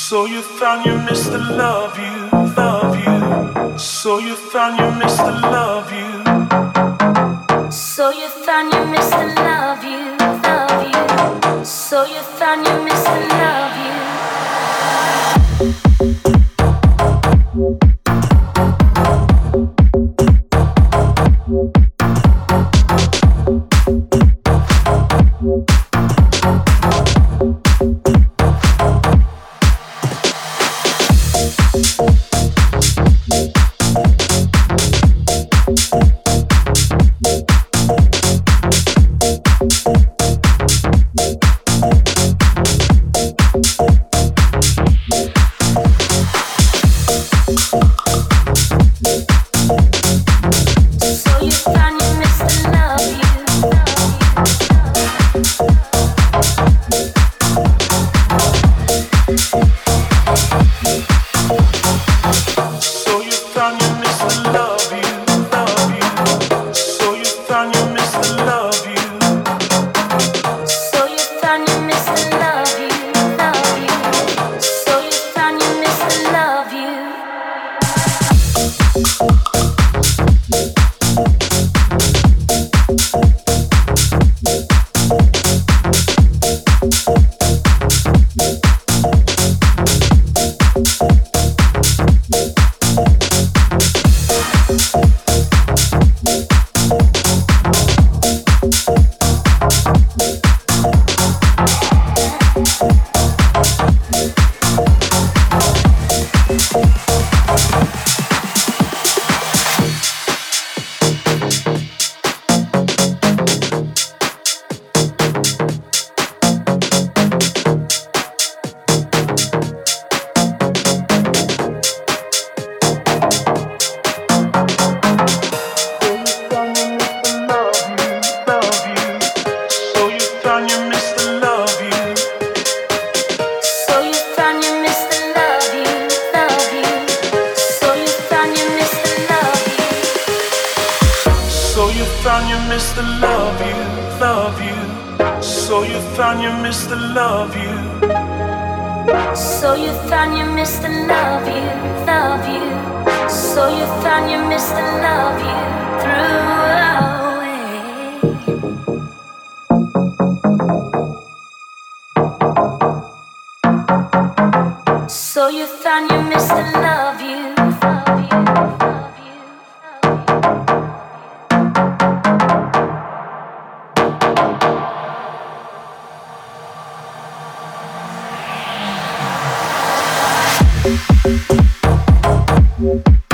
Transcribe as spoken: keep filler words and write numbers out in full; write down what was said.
So you found your mister love you, love you. So you found your mister love you. So you found your mister love you, love you. So you found your mister love you. mister love you, love you. So you found your mister love you. So you found your mister love you, love you. So you found your mister love you. Threw away. So you found your mister love you, love you, love you, love you.